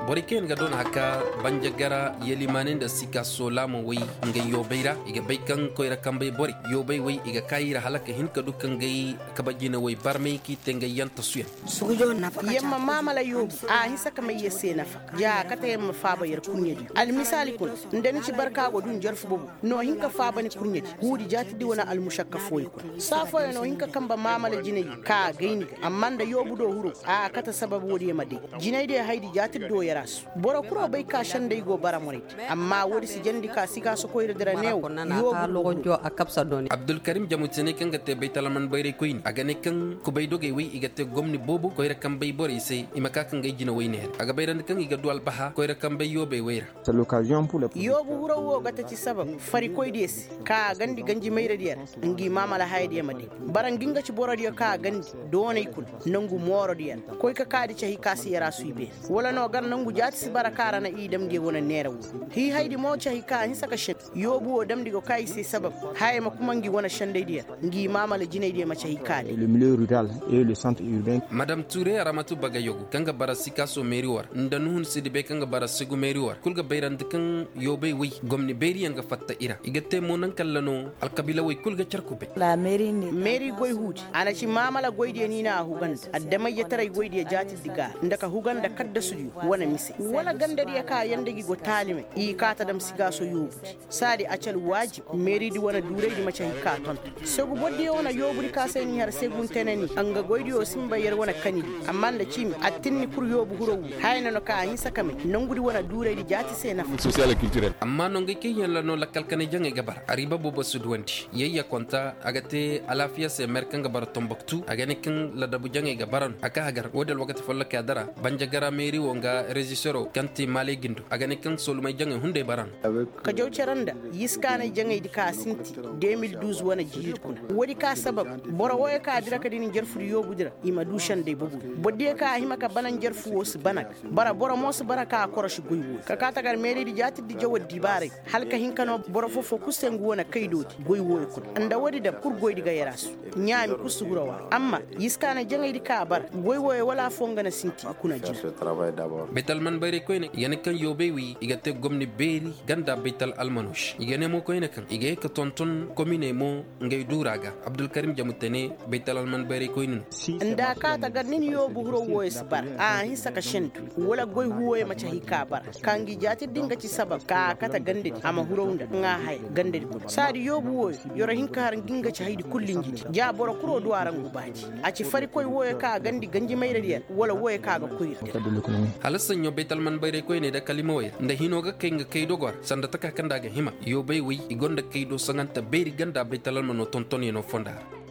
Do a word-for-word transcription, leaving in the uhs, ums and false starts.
bori ken ga don haka banjagara yelimanin da sika solama wai nga yobeira iga baikan koira kambai bori yobei wai iga kaira halaka hinka dukan gai kabajina wai barmai ki tenga yanta suya sujo na fa yamma mamala yobu a hisa kama yese na fa ya kata yamma faba yar kunyedi al misali kun ndani ci barka go dun jarfu bubu no hinka faba ni kunyedi hudi jati di wana al mushakka foyi kun safo no hinka kamba mamala jinai ka gaini amma da yobu do huro a kata sababu wodi made jinai de haidi jati do yaras boro kuro bai ka shan dai go bara morit amma wodi si jandi ka sika so koyre dara new yobu logo a kapsa doni Abdul Karim jamutene kan gate baitalaman bayre koyin aga ne kan ku bai doge wi igate gomni bobu koyra kan bai bore sai imaka kan gai jina wayne aga bayran kan iga dual baha koyra kan bai yobe wayra c'est l'occasion pour le yobu huro wo gata ci sabab fari koy des ka gandi ganji mayra diyar ngi mamala haydi made baran ginga ci boro diyo ka gandi donay kul nangu moro diyar koy ka kadi ci hikasi yara suibe wala no gan nangu jati si barakara na idam de wona nera hi haydi mo ci hika hi saka shet yobu wo damdi go kai sai sabab haye ma kuma ngi wona shande diyar ngi mamala jinay de ma ci hikade le milieu rural et le centre urbain. Madame Touré Aramatu Bagayogo kanga bara sikaso meriwar nda nuhun sidibe kanga bara sigu meriwar kulga bayran kan yobe wi gomni beri yanga fatta ira igate monan kallano alkabila wi kulga charkube la meri ni meri goy hudi ana ci mamala goyde ni na huganda addama yatarai goyde jati diga ndaka huganda kadda suju wana mise wala gandari ya ka yande gi go talime i kata dam sigaso yobuti sadi acal wajib meri di wana dure di macha hika ton segu bodde wana yoburi ka sai ni har segun tenani anga goydi o simba yer wana kanidi amma da cimi attinni kur yobu huro hayna no ka yi sakame nangudi wana dure di jati sai na social et culturel amma non ga ke yalla no lakkal kane jange gabar ariba bobo sudwanti yeyya konta agate alafiya se merkan gabar tombaktu agane kan ladabu jange gabaran aka hagar wodal wakati folla ka dara banjagara meri wonga regissero kanti male gindu agane kan solumay jange hunde baran ka jawceranda yiskana jange di ka sinti deux mille douze wana jihid kuna wodi ka sabab boro woy ka dira ka dinin jarfu yobu dira ima dushan de bubu bodde ka hima ka banan jarfu wos banak bara boro mos baraka koroshi goywo ka ka tagar meri di jati di jawdi bare halka hinkano boro fofo kusengu wona kaydoti goywo ko anda wodi da kur goydi ga yarasu nyaami kusugurawa amma yiskana jange di ka bar goywo wala fongana sinti kuna jira betal man bare koyne yene kan yobe wi igate gomni beri ganda betal almanush igene mo koyne kan ige ka tonton commune mo ngay duraga Abdul Karim jamutene betal alman bare koyne nda ka tagar nin yobu huro woyes bar a hisa ka shentu wala goy huwoye macha hika bar kangi jati dinga ci sabab ka kata gande ama huronda nga hay gande sadi yobu woy yoro hinka har ginga ci haydi kullin jiti ja boro kuro duwaran gubaji a ci fari koy woye ka gandi ganji mayre diya wala woye ka ga kurir halassan yo betal man bare koyne da kalima waya nda hinoga kenga kaydo gor sanda taka kanda ga hima yo bay wi igonda kaydo sanganta beri ganda betal man no tonton no fonda